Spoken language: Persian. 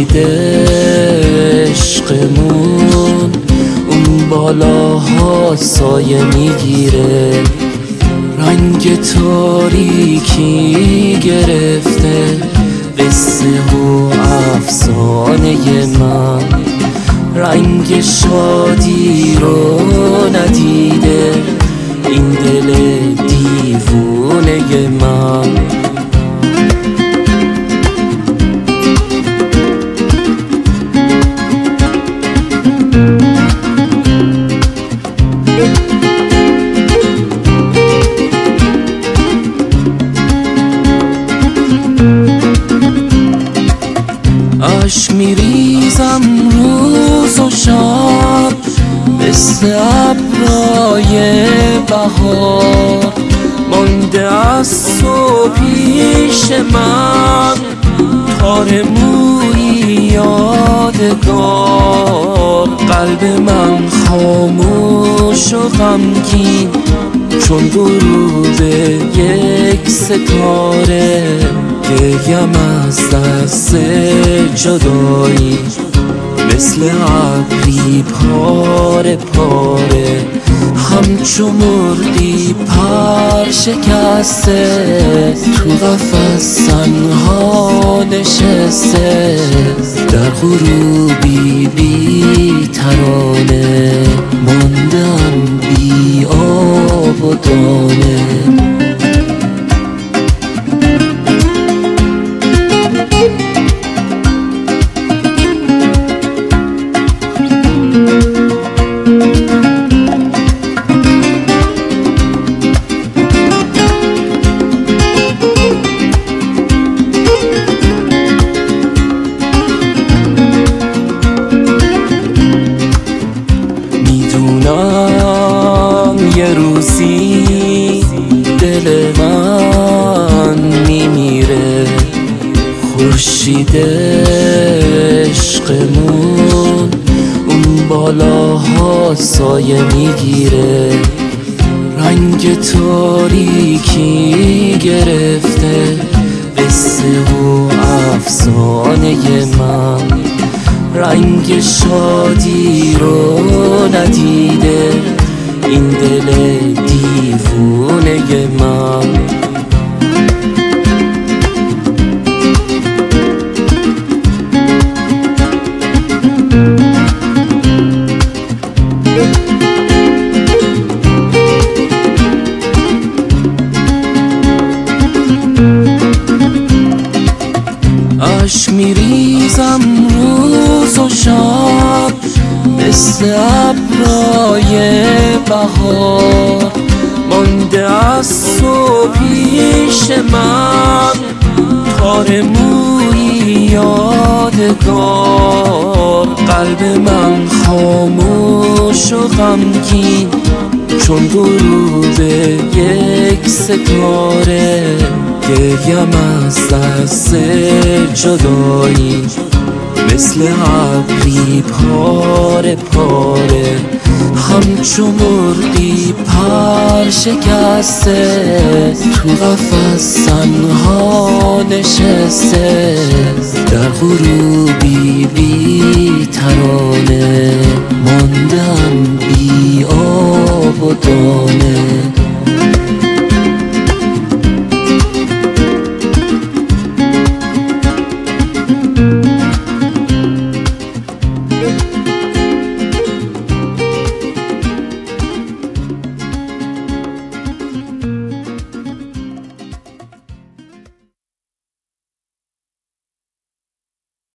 خورشید عشقمون اون بالاها سایه میگیره، رنگ تاریکی گرفته قصه و افسانه من، رنگ شادی رو ندیده این دل دیوونه من. عشق میریزم روز و شب مثل ابرای بهار، مانده از تو پیش من تار مویی یادگار، قلب من خاموش و غمگین چون غروب یک ستاره، گریم از دست جدایی مثل ابری پاره پاره، همچو مرغی پر شکسته تو قفس تنها نشسته، در غروبی بی ترانه ماندم بی آب و دانه. یه روزی دل من میمیره، خورشید عشقمون اون بالاها سایه میگیره، رنگ تاریکی گرفته قصه و افسانه من، رنگ شادی رو ندیده این دل دیوونه من. عشق میریزم روز و شب مثل ابرای بهار، مانده از تو پیش من تار مویی یادگار، قلب من خاموش و غمگین چون غروب یک ستاره، گریم از دست جدایی مثل ابری پاره پاره، همچو مرغی پر شکسته تو قفس تنها نشسته، در غروبی بی ترانه ماندم بی آب و دانه.